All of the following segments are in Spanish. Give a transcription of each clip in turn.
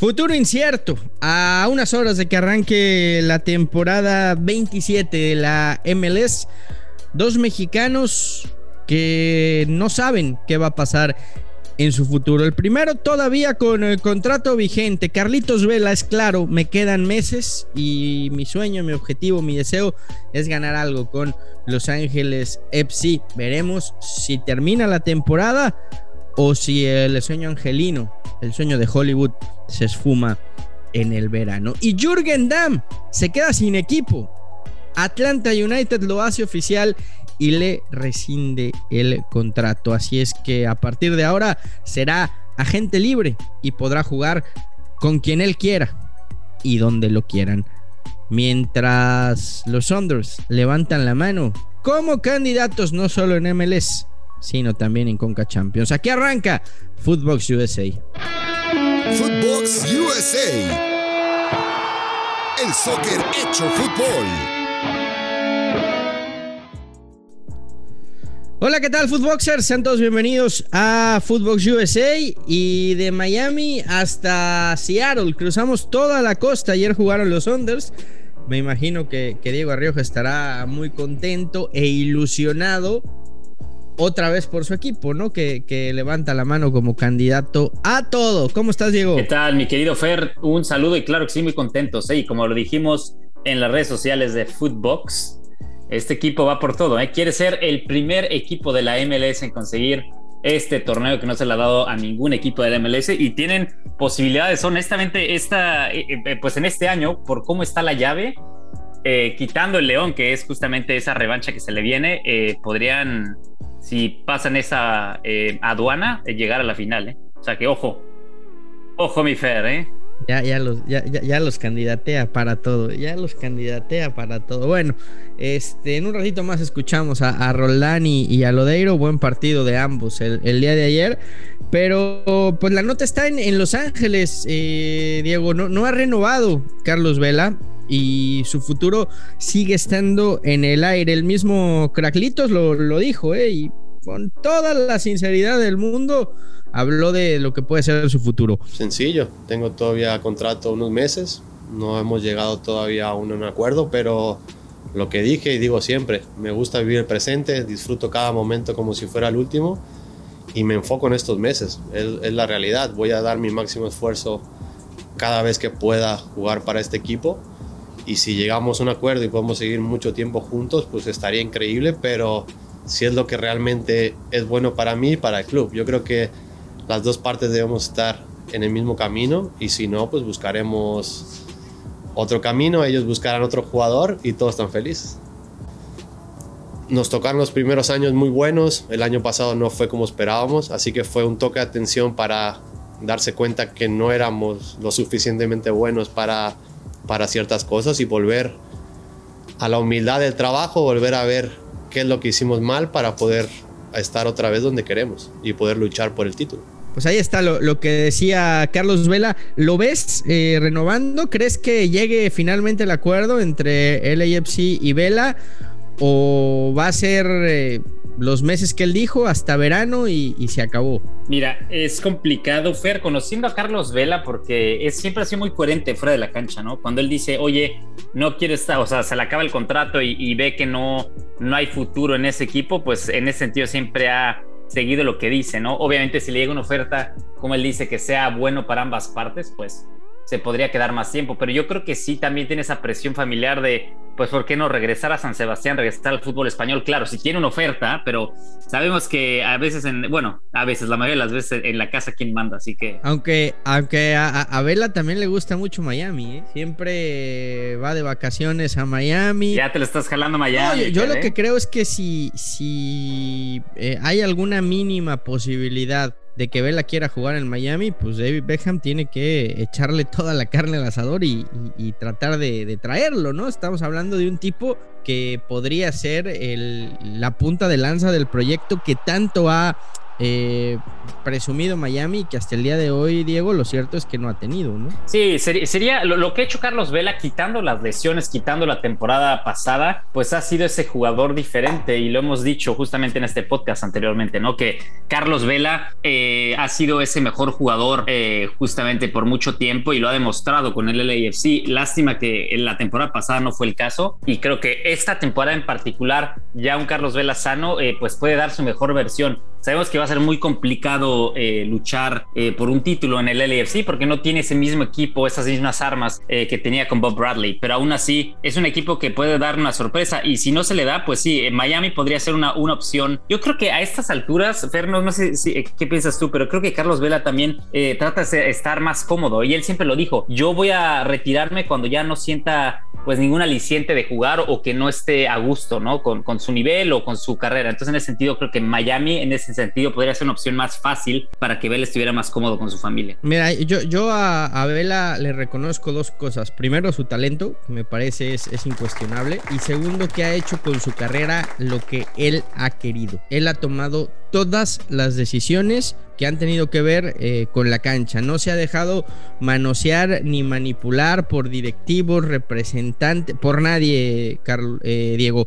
Futuro incierto, a unas horas de que arranque la temporada 27 de la MLS, dos mexicanos que no saben qué va a pasar en su futuro. El primero todavía con el contrato vigente, Carlitos Vela, es claro, me quedan meses y mi sueño, mi objetivo, mi deseo es ganar algo con Los Ángeles FC. Veremos si termina la temporada o si el sueño angelino, el sueño de Hollywood, se esfuma en el verano. Y Jürgen Damm se queda sin equipo. Atlanta United lo hace oficial y le rescinde el contrato. Así es que a partir de ahora será agente libre y podrá jugar con quien él quiera y donde lo quieran. Mientras los Sounders levantan la mano como candidatos no solo en MLS, sino también en Conca Champions. Aquí arranca Footbox USA. Footbox USA. El soccer hecho fútbol. Hola, ¿qué tal, Footboxers? Sean todos bienvenidos a Footbox USA. Y de Miami hasta Seattle cruzamos toda la costa. Ayer jugaron los Sounders. Me imagino que Diego Arrioja estará muy contento e ilusionado otra vez por su equipo, ¿no? Que levanta la mano como candidato a todo. ¿Cómo estás, Diego? ¿Qué tal, mi querido Fer? Un saludo y claro que sí, muy contentos, ¿eh? Y como lo dijimos en las redes sociales de Footbox, este equipo va por todo, ¿eh? Quiere ser el primer equipo de la MLS en conseguir este torneo que no se le ha dado a ningún equipo de la MLS y tienen posibilidades. Honestamente, pues en este año, por cómo está la llave, quitando el León, que es justamente esa revancha que se le viene, podrían, si pasan esa aduana, llegar a la final, ¿eh? O sea que ojo mi Fer, ¿eh? Ya los candidatea para todo. Ya los candidatea para todo. Bueno, en un ratito más escuchamos a Roldán y a Lodeiro. Buen partido de ambos el día de ayer. Pero pues la nota está en Los Ángeles. Diego, no ha renovado Carlos Vela y su futuro sigue estando en el aire. El mismo Cracklitos lo dijo, y con toda la sinceridad del mundo habló de lo que puede ser su futuro. Sencillo, tengo todavía contrato unos meses, no hemos llegado todavía a un acuerdo, pero lo que dije y digo siempre, me gusta vivir el presente, disfruto cada momento como si fuera el último y me enfoco en estos meses, es la realidad. Voy a dar mi máximo esfuerzo cada vez que pueda jugar para este equipo y si llegamos a un acuerdo y podemos seguir mucho tiempo juntos, pues estaría increíble, pero si es lo que realmente es bueno para mí y para el club. Yo creo que las dos partes debemos estar en el mismo camino y si no, pues buscaremos otro camino, ellos buscarán otro jugador y todos están felices. Nos tocaron los primeros años muy buenos, el año pasado no fue como esperábamos, así que fue un toque de atención para darse cuenta que no éramos lo suficientemente buenos para ciertas cosas y volver a la humildad del trabajo, volver a ver qué es lo que hicimos mal para poder estar otra vez donde queremos y poder luchar por el título. Pues ahí está lo que decía Carlos Vela. ¿Lo ves renovando? ¿Crees que llegue finalmente el acuerdo entre LAFC y Vela? ¿O va a ser los meses que él dijo hasta verano y se acabó? Mira, es complicado, Fer, conociendo a Carlos Vela, porque siempre ha sido muy coherente fuera de la cancha, ¿no? Cuando él dice, oye, no quiero estar, o sea, se le acaba el contrato y ve que no hay futuro en ese equipo, pues en ese sentido siempre ha seguido lo que dice, ¿no? Obviamente si le llega una oferta, como él dice, que sea bueno para ambas partes, pues se podría quedar más tiempo, pero yo creo que sí también tiene esa presión familiar de, pues, ¿por qué no regresar a San Sebastián, regresar al fútbol español? Claro, si tiene una oferta, pero sabemos que a veces, la mayoría de las veces en la casa quien manda, así que... Aunque a Vela también le gusta mucho Miami, ¿eh? Siempre va de vacaciones a Miami. Ya te lo estás jalando a Miami. No, yo lo que creo es que si hay alguna mínima posibilidad de que Vela quiera jugar en Miami, pues David Beckham tiene que echarle toda la carne al asador y tratar de traerlo, ¿no? Estamos hablando de un tipo que podría ser la punta de lanza del proyecto que tanto ha presumido Miami, que hasta el día de hoy, Diego, lo cierto es que no ha tenido, ¿no? Sí, sería lo que ha hecho Carlos Vela, quitando las lesiones, quitando la temporada pasada, pues ha sido ese jugador diferente, y lo hemos dicho justamente en este podcast anteriormente, ¿no? Que Carlos Vela ha sido ese mejor jugador justamente por mucho tiempo, y lo ha demostrado con el LAFC. Lástima que en la temporada pasada no fue el caso, y creo que esta temporada en particular, ya un Carlos Vela sano, pues puede dar su mejor versión. Sabemos que va a ser muy complicado luchar por un título en el LAFC porque no tiene ese mismo equipo, esas mismas armas que tenía con Bob Bradley, pero aún así es un equipo que puede dar una sorpresa, y si no se le da, pues sí, Miami podría ser una opción. Yo creo que a estas alturas, Fer, no sé qué piensas tú, pero creo que Carlos Vela también trata de estar más cómodo, y él siempre lo dijo: yo voy a retirarme cuando ya no sienta pues ningún aliciente de jugar o que no esté a gusto, ¿no? Con su nivel o con su carrera. Entonces, en ese sentido, creo que Miami, en ese sentido, podría ser una opción más fácil para que Vela estuviera más cómodo con su familia. Mira, yo a Vela le reconozco dos cosas. Primero, su talento, que me parece es incuestionable. Y segundo, que ha hecho con su carrera lo que él ha querido. Él ha tomado todas las decisiones que han tenido que ver con la cancha. No se ha dejado manosear ni manipular por directivos, representantes, por nadie, Diego.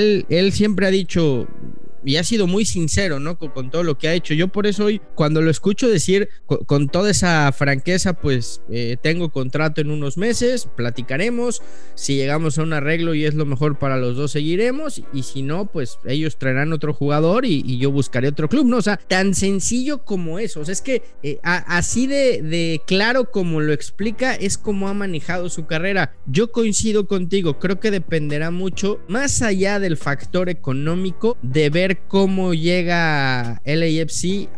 Él siempre ha dicho, y ha sido muy sincero, ¿no? Con todo lo que ha hecho. Yo por eso hoy, cuando lo escucho decir con toda esa franqueza, pues tengo contrato en unos meses, platicaremos, si llegamos a un arreglo y es lo mejor para los dos, seguiremos, y si no, pues ellos traerán otro jugador y yo buscaré otro club, ¿no? O sea, tan sencillo como eso. O sea, es que así de claro como lo explica, es como ha manejado su carrera. Yo coincido contigo, creo que dependerá mucho, más allá del factor económico, de ver cómo llega LAFC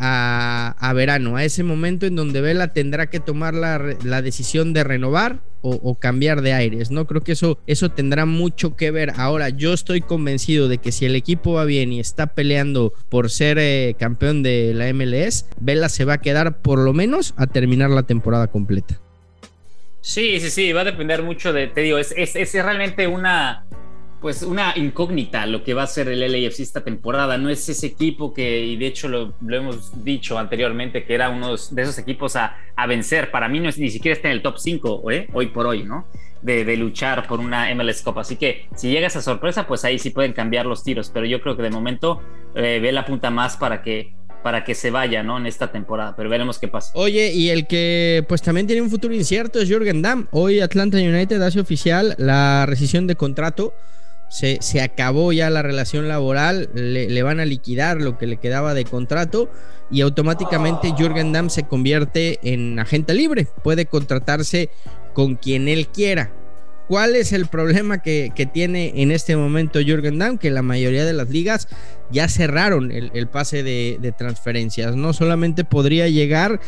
a verano, a ese momento en donde Vela tendrá que tomar la decisión de renovar o cambiar de aires, ¿no? Creo que eso tendrá mucho que ver. Ahora, yo estoy convencido de que si el equipo va bien y está peleando por ser campeón de la MLS, Vela se va a quedar por lo menos a terminar la temporada completa. Sí, va a depender mucho te digo, es realmente una incógnita lo que va a ser el LAFC esta temporada. No es ese equipo y de hecho lo hemos dicho anteriormente, que era uno de esos equipos a vencer. Para mí no es, ni siquiera está en el top 5 hoy por hoy, ¿no? De luchar por una MLS Cup. Así que si llega esa sorpresa, pues ahí sí pueden cambiar los tiros, pero yo creo que de momento Vela apunta más para que se vaya, ¿no? En esta temporada, pero veremos qué pasa. Oye, y el que pues también tiene un futuro incierto es Jürgen Damm. Hoy Atlanta United hace oficial la rescisión de contrato. Se acabó ya la relación laboral, le van a liquidar lo que le quedaba de contrato, y automáticamente Jürgen Damm se convierte en agente libre, puede contratarse con quien él quiera. ¿Cuál es el problema que tiene en este momento Jürgen Damm? Que la mayoría de las ligas ya cerraron el pase de transferencias. No solamente podría llegar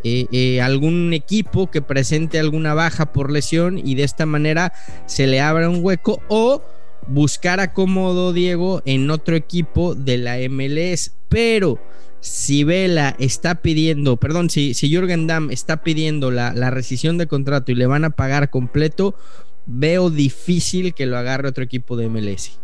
algún equipo que presente alguna baja por lesión y de esta manera se le abra un hueco, o buscar acomodo, Diego, en otro equipo de la MLS. Pero si Vela está pidiendo, si Jürgen Damm está pidiendo la rescisión de contrato y le van a pagar completo, veo difícil que lo agarre otro equipo de MLS.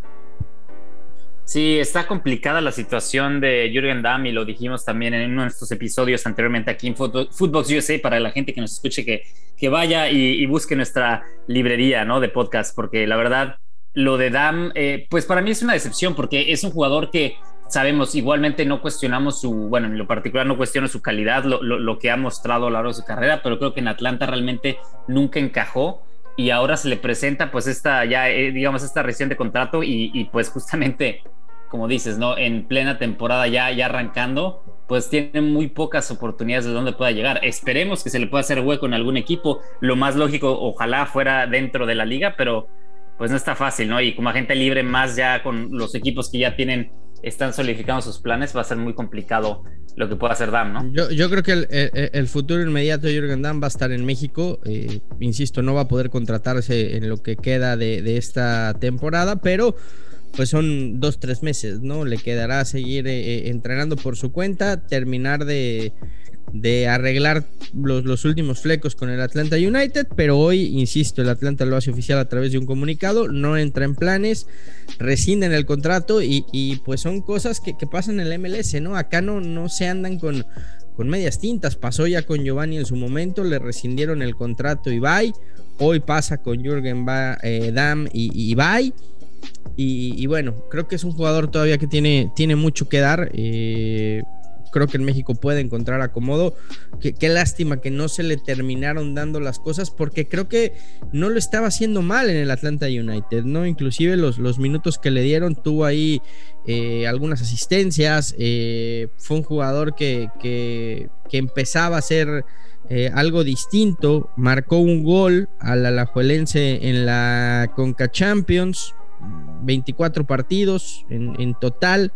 Sí, está complicada la situación de Jürgen Damm, y lo dijimos también en uno de estos episodios anteriormente aquí en Footbox USA, para la gente que nos escuche, que vaya y busque nuestra librería, ¿no? De podcast, porque la verdad, lo de Damm, pues para mí es una decepción, porque es un jugador que sabemos, igualmente no cuestionamos en lo particular no cuestiono su calidad, lo que ha mostrado a lo largo de su carrera, pero creo que en Atlanta realmente nunca encajó, y ahora se le presenta pues esta reciente contrato y pues justamente, como dices, ¿no? En plena temporada ya arrancando, pues tiene muy pocas oportunidades de dónde pueda llegar. Esperemos que se le pueda hacer hueco en algún equipo. Lo más lógico, ojalá fuera dentro de la liga, pero pues no está fácil, ¿no? Y como agente libre, más ya con los equipos que ya están solidificando sus planes, va a ser muy complicado lo que pueda hacer Damm, ¿no? Yo creo que el futuro inmediato de Jürgen Damm va a estar en México. Insisto, no va a poder contratarse en lo que queda de esta temporada, pero pues son 2-3 meses, ¿no? Le quedará seguir entrenando por su cuenta, terminar de de arreglar los últimos flecos con el Atlanta United, pero hoy, insisto, el Atlanta lo hace oficial a través de un comunicado, no entra en planes, rescinden el contrato y pues son cosas que pasan en el MLS, ¿no? Acá no se andan con medias tintas. Pasó ya con Giovanni en su momento, le rescindieron el contrato y bye. Hoy pasa con Jürgen Damm y bye. Y bueno, creo que es un jugador todavía que tiene mucho que dar. Creo que en México puede encontrar acomodo. Qué lástima que no se le terminaron dando las cosas, porque creo que no lo estaba haciendo mal en el Atlanta United, ¿no? Inclusive los minutos que le dieron, tuvo ahí algunas asistencias. Fue un jugador que empezaba a hacer algo distinto. Marcó un gol al alajuelense en la Conca Champions, 24 partidos en total,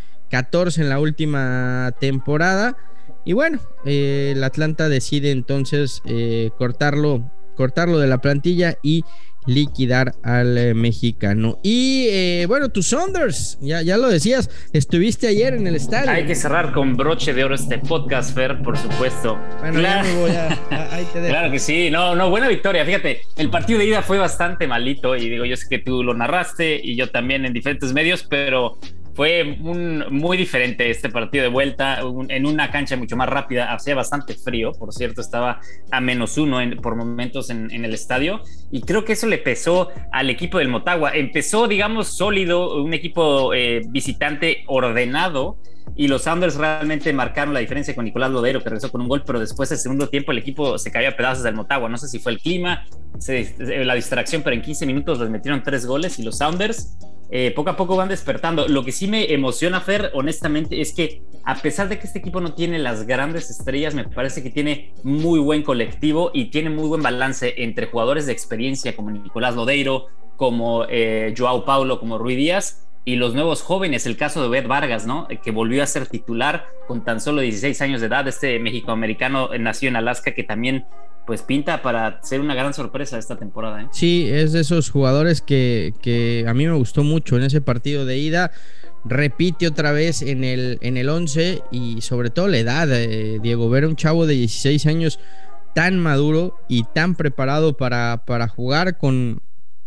14 en la última temporada. Y bueno, el Atlanta decide entonces cortarlo de la plantilla y liquidar al mexicano. Y bueno, tus Sounders, ya lo decías, estuviste ayer en el estadio. Hay que cerrar con broche de oro este podcast, Fer, por supuesto. Bueno, claro. Ya me voy ahí te dejo. Claro que sí, no, buena victoria. Fíjate, el partido de ida fue bastante malito, y digo, yo sé que tú lo narraste y yo también en diferentes medios, pero fue muy diferente este partido de vuelta, en una cancha mucho más rápida. Hacía bastante frío, por cierto, estaba a -1 por momentos en el estadio, y creo que eso le pesó al equipo del Motagua. Empezó, digamos, sólido, un equipo visitante ordenado, y los Sounders realmente marcaron la diferencia con Nicolás Lodeiro, que regresó con un gol, pero después del segundo tiempo el equipo se cayó a pedazos del Motagua. No sé si fue el clima, la distracción, pero en 15 minutos les metieron 3 goles, y los Sounders poco a poco van despertando. Lo que sí me emociona, Fer, honestamente, es que a pesar de que este equipo no tiene las grandes estrellas, me parece que tiene muy buen colectivo y tiene muy buen balance entre jugadores de experiencia como Nicolás Lodeiro, como Joao Paulo, como Rui Díaz, y los nuevos jóvenes. El caso de Obed Vargas, ¿no? Que volvió a ser titular con tan solo 16 años de edad. Este mexicoamericano nació en Alaska, que también pues pinta para ser una gran sorpresa esta temporada, ¿eh? Sí, es de esos jugadores que a mí me gustó mucho en ese partido de ida. Repite otra vez en el 11, y sobre todo la edad, Diego, ver a un chavo de 16 años tan maduro y tan preparado para jugar con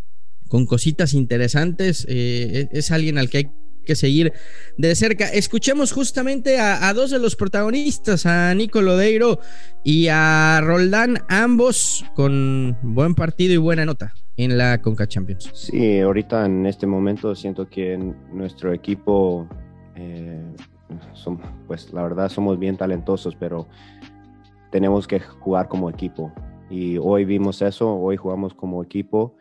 cositas interesantes, es alguien al que hay que seguir de cerca. Escuchemos justamente a dos de los protagonistas, a Nico Lodeiro y a Roldán, ambos con buen partido y buena nota en la Conca Champions. Sí, ahorita en este momento siento que nuestro equipo, pues la verdad somos bien talentosos, pero tenemos que jugar como equipo, y hoy vimos eso. Hoy jugamos como equipo,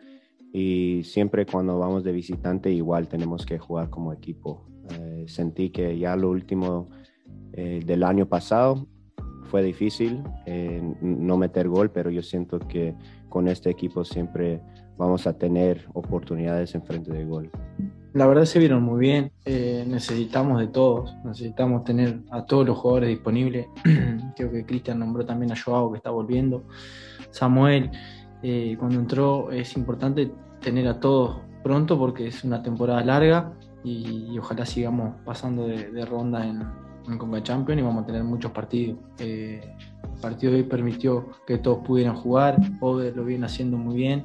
y siempre cuando vamos de visitante igual tenemos que jugar como equipo. Sentí que ya lo último del año pasado fue difícil no meter gol, pero yo siento que con este equipo siempre vamos a tener oportunidades en frente del gol. La verdad se vieron muy bien. Necesitamos de todos, necesitamos tener a todos los jugadores disponibles. Creo que Cristian nombró también a Joao, que está volviendo, Samuel. Cuando entró es importante tener a todos pronto, porque es una temporada larga, y ojalá sigamos pasando de ronda en Conca Champions y vamos a tener muchos partidos. El partido de hoy permitió que todos pudieran jugar. Oder lo viene haciendo muy bien,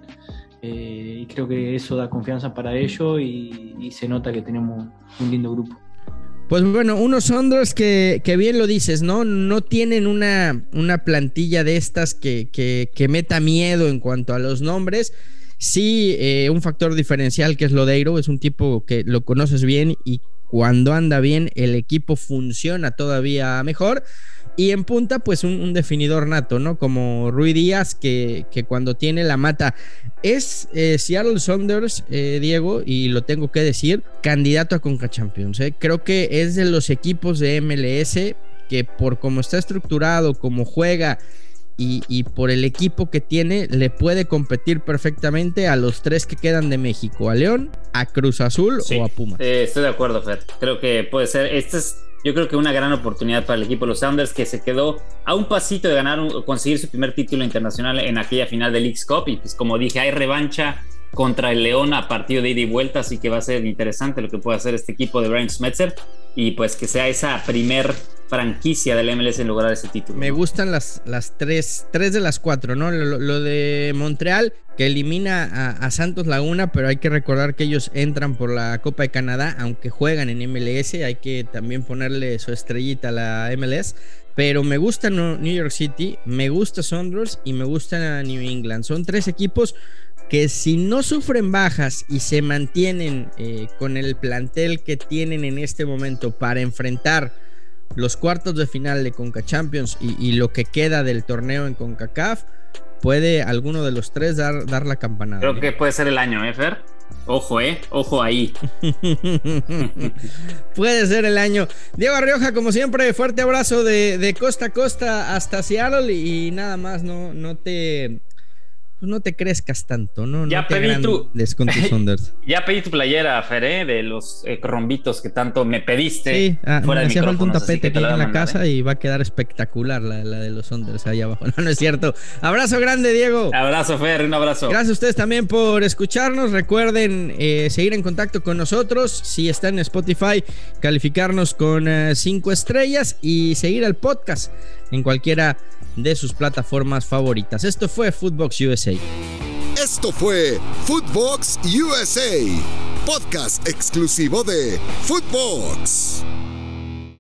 y creo que eso da confianza para ellos, y se nota que tenemos un lindo grupo. Pues bueno, unos Sounders que bien lo dices, ¿no? No tienen una plantilla de estas que meta miedo en cuanto a los nombres. Sí, un factor diferencial que es Lodeiro, es un tipo que lo conoces bien, y cuando anda bien el equipo funciona todavía mejor. Y en punta, pues un definidor nato, ¿no? Como Rui Díaz, que cuando tiene la mata. Es Seattle Sounders, Diego, y lo tengo que decir, candidato a Conca Champions, ¿eh? Creo que es de los equipos de MLS que, por cómo está estructurado, cómo juega y por el equipo que tiene, le puede competir perfectamente a los 3 que quedan de México: a León, a Cruz Azul, sí, o a Pumas. Estoy de acuerdo, Fer. Creo que puede ser. Yo creo que una gran oportunidad para el equipo de los Sounders, que se quedó a un pasito de conseguir su primer título internacional en aquella final de Leagues Cup. Y pues, como dije, hay revancha contra el León a partido de ida y vuelta, así que va a ser interesante lo que puede hacer este equipo de Brian Schmetzer, y pues que sea esa primer franquicia del MLS en lograr ese título. Me gustan las tres de las cuatro, ¿no? Lo de Montreal, que elimina a Santos Laguna, pero hay que recordar que ellos entran por la Copa de Canadá, aunque juegan en MLS, hay que también ponerle su estrellita a la MLS. Pero me gusta New York City, me gusta Sounders y me gusta New England. Son 3 equipos que si no sufren bajas y se mantienen con el plantel que tienen en este momento para enfrentar los cuartos de final de Conca Champions y lo que queda del torneo en CONCACAF, puede alguno de los 3 dar la campanada. Creo que puede ser el año, Fer. Ojo ahí. Puede ser el año. Diego Rioja, como siempre, fuerte abrazo de costa a costa hasta Seattle y nada más, no te crezcas tanto, ¿no? Ya no te pedí con tus Sounders. Ya pedí tu playera, Fer, de los rombitos que tanto me pediste. Sí, fuera me de hacía falta un micrófonos, tapete aquí en la casa, ¿eh? y va a quedar espectacular la de los Sounders ahí abajo. No es cierto. Abrazo grande, Diego. Abrazo, Fer, un abrazo. Gracias a ustedes también por escucharnos. Recuerden seguir en contacto con nosotros. Si están en Spotify, calificarnos con 5 estrellas y seguir el podcast en cualquiera de sus plataformas favoritas. Esto fue Footbox USA. Esto fue Footbox USA, podcast exclusivo de Footbox.